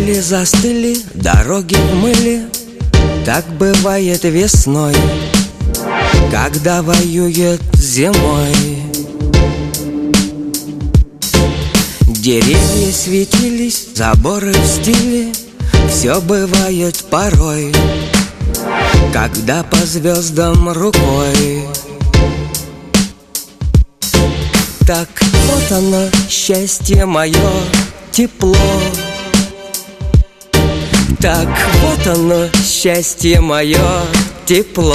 Рели застыли, дороги в мыле. Так бывает весной, когда воюет зимой. Деревья светились, заборы в стиле. Все бывает порой, когда по звездам рукой. Так вот оно, счастье мое, тепло. Так вот оно, счастье мое, тепло.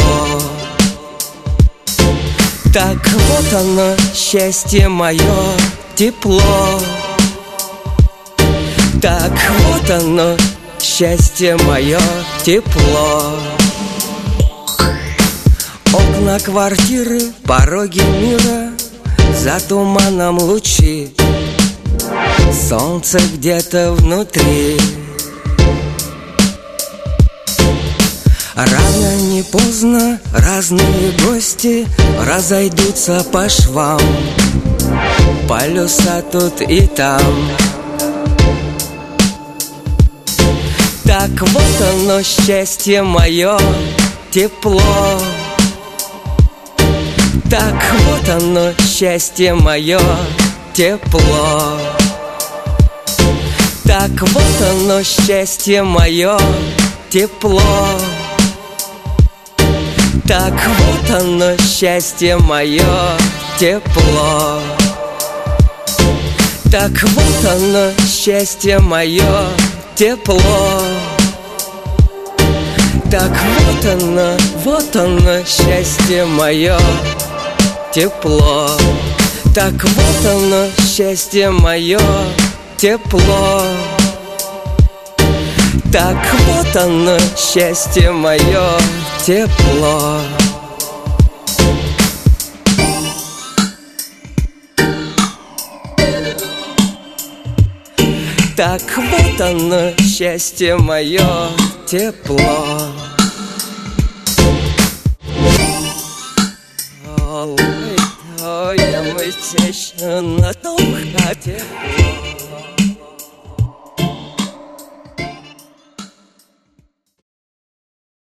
Так вот оно, счастье мое, тепло. Так вот оно, счастье мое, тепло. Окна квартиры, пороги мира, за туманом лучи. Солнце где-то внутри. Рано не поздно разные гости разойдутся по швам. Полюса тут и там. Так вот оно, счастье мое, тепло. Так вот оно, счастье мое, тепло. Так вот оно, счастье мое, тепло. Так вот оно, счастье мое, тепло. Так вот оно, счастье мое, тепло. Так вот оно, счастье мое, тепло. Так вот оно, счастье мое, тепло. Так вот оно, счастье мое, тепло. Так вот оно, счастье мое, тепло. Ой, я мы на том хате.